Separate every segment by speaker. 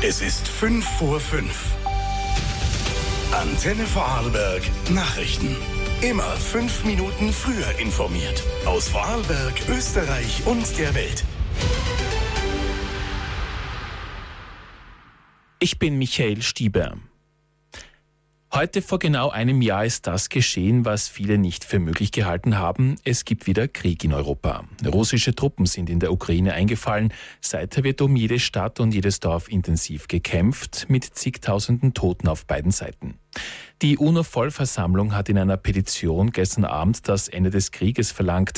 Speaker 1: Es ist 5:05. Antenne Vorarlberg Nachrichten. Immer 5 Minuten früher informiert. Aus Vorarlberg, Österreich und der Welt.
Speaker 2: Ich bin Michael Stieber. Heute vor genau einem Jahr ist das geschehen, was viele nicht für möglich gehalten haben. Es gibt wieder Krieg in Europa. Russische Truppen sind in der Ukraine eingefallen. Seither wird um jede Stadt und jedes Dorf intensiv gekämpft, mit zigtausenden Toten auf beiden Seiten. Die UNO-Vollversammlung hat in einer Petition gestern Abend das Ende des Krieges verlangt.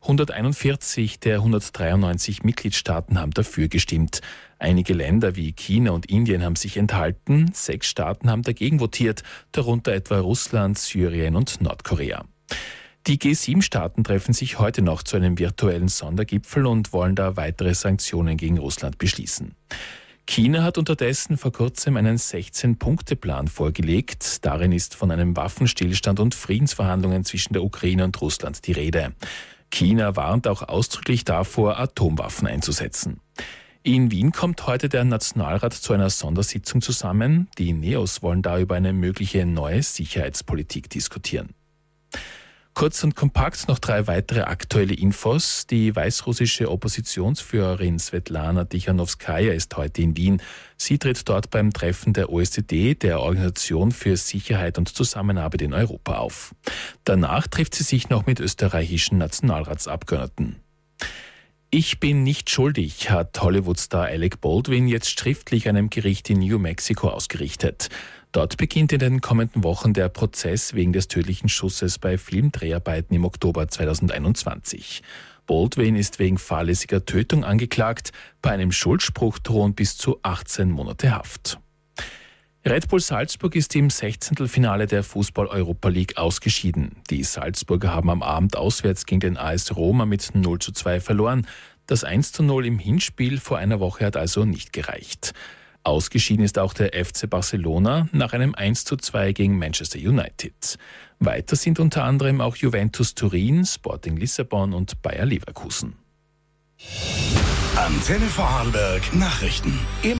Speaker 2: 141 der 193 Mitgliedstaaten haben dafür gestimmt. Einige Länder wie China und Indien haben sich enthalten. 6 Staaten haben dagegen votiert, darunter etwa Russland, Syrien und Nordkorea. Die G7-Staaten treffen sich heute noch zu einem virtuellen Sondergipfel und wollen da weitere Sanktionen gegen Russland beschließen. China hat unterdessen vor kurzem einen 16-Punkte-Plan vorgelegt. Darin ist von einem Waffenstillstand und Friedensverhandlungen zwischen der Ukraine und Russland die Rede. China warnt auch ausdrücklich davor, Atomwaffen einzusetzen. In Wien kommt heute der Nationalrat zu einer Sondersitzung zusammen. Die NEOS wollen da über eine mögliche neue Sicherheitspolitik diskutieren. Kurz und kompakt noch 3 weitere aktuelle Infos. Die weißrussische Oppositionsführerin Svetlana Tichanowskaja ist heute in Wien. Sie tritt dort beim Treffen der OSZE, der Organisation für Sicherheit und Zusammenarbeit in Europa, auf. Danach trifft sie sich noch mit österreichischen Nationalratsabgeordneten. Ich bin nicht schuldig, hat Hollywood-Star Alec Baldwin jetzt schriftlich einem Gericht in New Mexico ausgerichtet. Dort beginnt in den kommenden Wochen der Prozess wegen des tödlichen Schusses bei Filmdreharbeiten im Oktober 2021. Baldwin ist wegen fahrlässiger Tötung angeklagt. Bei einem Schuldspruch drohen bis zu 18 Monate Haft. Red Bull Salzburg ist im 16. Finale der Fußball-Europa League ausgeschieden. Die Salzburger haben am Abend auswärts gegen den AS Roma mit 0:2 verloren. Das 1:0 im Hinspiel vor einer Woche hat also nicht gereicht. Ausgeschieden ist auch der FC Barcelona nach einem 1:2 gegen Manchester United. Weiter sind unter anderem auch Juventus Turin, Sporting Lissabon und Bayer Leverkusen.
Speaker 1: Antenne Vorarlberg Nachrichten.